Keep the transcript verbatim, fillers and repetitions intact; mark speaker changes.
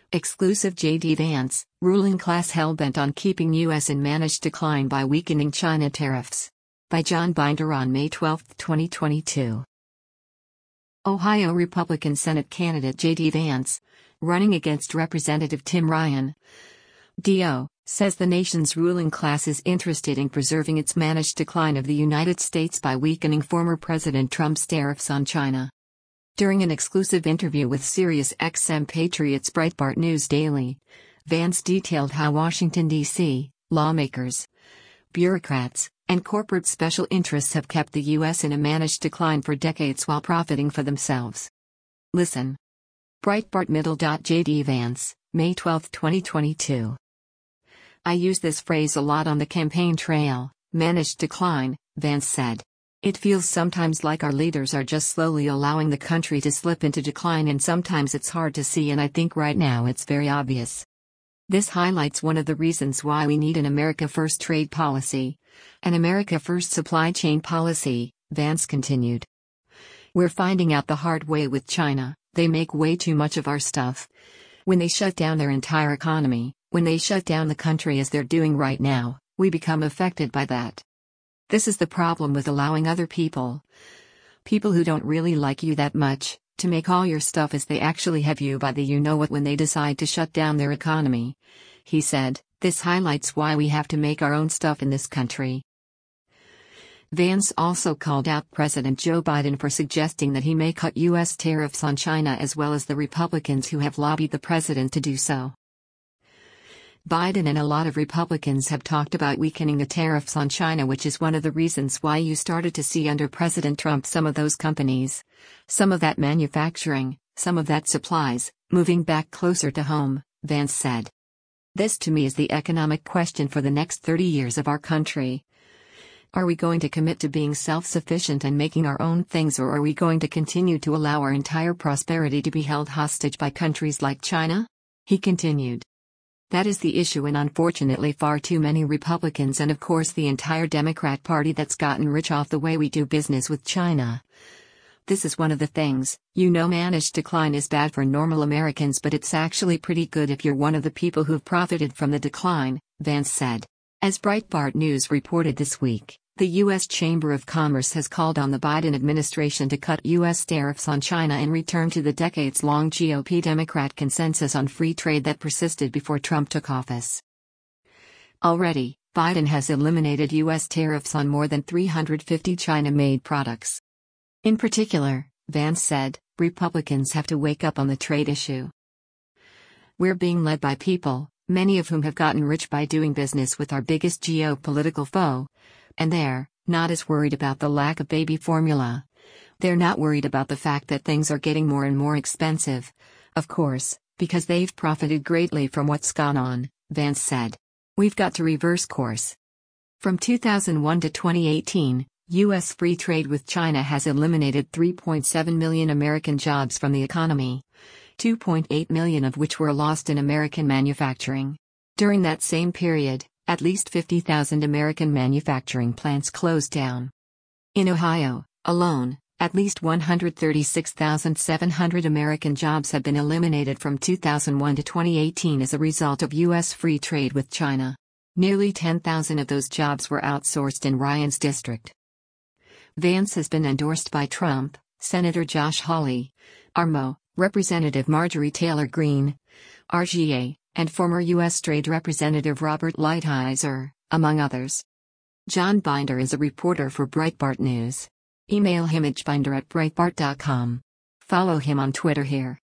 Speaker 1: Exclusive J D Vance, ruling class hell-bent on keeping U S in managed decline by weakening China tariffs. By John Binder on May twelfth, twenty twenty-two. Ohio Republican Senate candidate J D Vance, running against Representative Tim Ryan, D O, says the nation's ruling class is interested in preserving its managed decline of the United States by weakening former President Trump's tariffs on China. During an exclusive interview with Sirius X M Patriots Breitbart News Daily, Vance detailed how Washington, D C, lawmakers, bureaucrats, and corporate special interests have kept the U S in a managed decline for decades while profiting for themselves. Listen. Breitbart Middle. J D Vance, May twelfth, twenty twenty-two. I use this phrase a lot on the campaign trail, managed decline, Vance said. It feels sometimes like our leaders are just slowly allowing the country to slip into decline, and sometimes it's hard to see, and I think right now it's very obvious. This highlights one of the reasons why we need an America First trade policy, an America First supply chain policy, Vance continued. We're finding out the hard way with China. They make way too much of our stuff. When they shut down their entire economy, when they shut down the country as they're doing right now, we become affected by that. This is the problem with allowing other people, people who don't really like you that much, to make all your stuff as they actually have you by the you-know-what when they decide to shut down their economy. He said, this highlights why we have to make our own stuff in this country. Vance also called out President Joe Biden for suggesting that he may cut U S tariffs on China, as well as the Republicans who have lobbied the president to do so. Biden and a lot of Republicans have talked about weakening the tariffs on China, which is one of the reasons why you started to see under President Trump some of those companies, some of that manufacturing, some of that supplies, moving back closer to home, Vance said. This to me is the economic question for the next thirty years of our country. Are we going to commit to being self-sufficient and making our own things, or are we going to continue to allow our entire prosperity to be held hostage by countries like China? He continued. That is the issue, and unfortunately far too many Republicans, and of course the entire Democrat Party, that's gotten rich off the way we do business with China. This is one of the things, you know, managed decline is bad for normal Americans, but it's actually pretty good if you're one of the people who've profited from the decline, Vance said. As Breitbart News reported this week, the U S Chamber of Commerce has called on the Biden administration to cut U S tariffs on China and return to the decades-long G O P Democrat consensus on free trade that persisted before Trump took office. Already, Biden has eliminated U S tariffs on more than three hundred fifty China-made products. In particular, Vance said, Republicans have to wake up on the trade issue. We're being led by people, many of whom have gotten rich by doing business with our biggest geopolitical foe, and they're not as worried about the lack of baby formula. They're not worried about the fact that things are getting more and more expensive, of course, because they've profited greatly from what's gone on, Vance said. We've got to reverse course. From two thousand one to twenty eighteen, U S free trade with China has eliminated three point seven million American jobs from the economy, two point eight million of which were lost in American manufacturing. During that same period, at least fifty thousand American manufacturing plants closed down. In Ohio, alone, at least one hundred thirty-six thousand seven hundred American jobs have been eliminated from two thousand one to twenty eighteen as a result of U S free trade with China. Nearly ten thousand of those jobs were outsourced in Ryan's district. Vance has been endorsed by Trump, Senator Josh Hawley, R M O, Representative Marjorie Taylor Greene, R G A, and former U S Trade Representative Robert Lighthizer, among others. John Binder is a reporter for Breitbart News. Email him at binder at breitbart dot com. Follow him on Twitter here.